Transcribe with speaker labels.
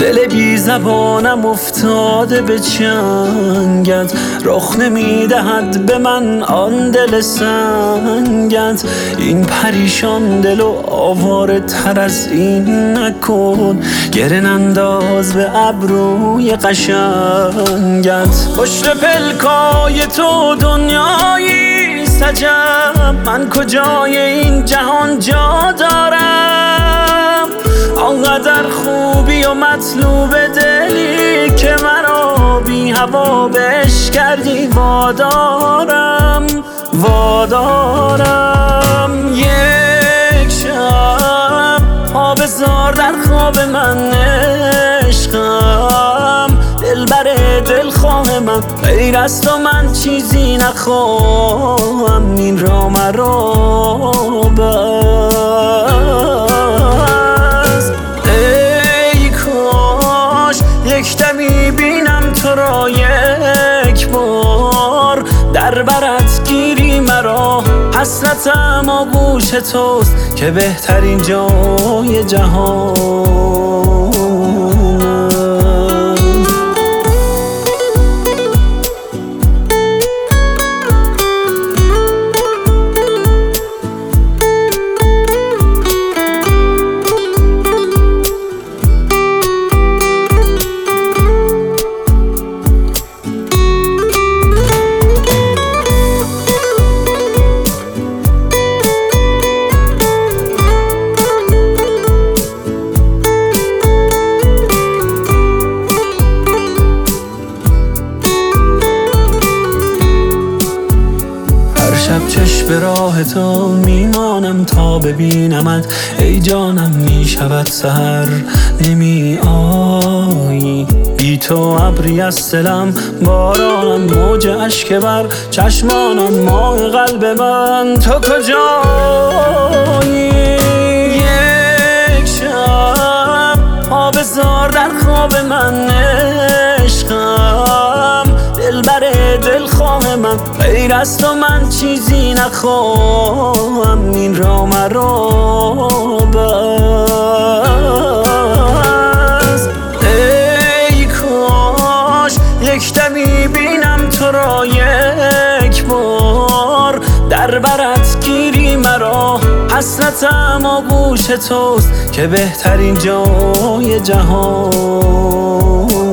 Speaker 1: دل بی زبانم افتاده به چنگت، رخ نمیدهد به من آن دل سنگت. این پریشان دل و آواره تر از این نکن، گره ننداز به ابروی قشنگت. پشت پلکای تو دنیایی عجب، من کجای این جهان جا دارم؟ آنقدر خوبی و مطلوب دلی که مرا بی هوا بش کردی. وادارم یک شب پا بذار در خواب من عشقم. دلبر دلخواه من غیر از تو من چیزی نخواهم. این را مرا بس ای کاش یک دمی بینم تو را یک بار، در برت گیری مرا. حسرتم آغوش توست که بهترین جای جهان. شب چشم به راه تو میمانم تا ببینمت. ای جانم میشود سحر نمی آیی، بی تو ابری از دلم بارانم، موج اشک بر چشمانم، ماه قلب من تو کجایی؟ یک شب پا بذار در خواب من عشقم. دلبر دلخواه من غیر از تو من چیزی نخواهم. این را مرا بس ای کاش یک دمی بینم تو را یک بار، در برت گیری مرا. حسرتم آغوش توست که بهترین جای جهان.